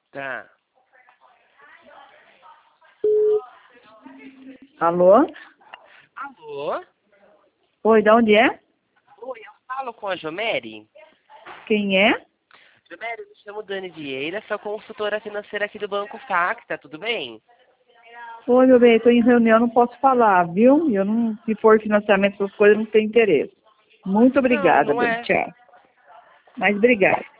Tá. Alô? Alô? Oi, de onde é? Oi, eu falo com a Jomeri. Quem é? Jomeri, eu me chamo Dani Vieira, sou consultora financeira aqui do Banco Facta, tudo bem? Oi, meu bem, estou em reunião, não posso falar, viu? Eu não, se for financiamento, essas coisas, não tenho interesse. Muito Não, obrigada, não bem, é. tchau. Mas obrigada.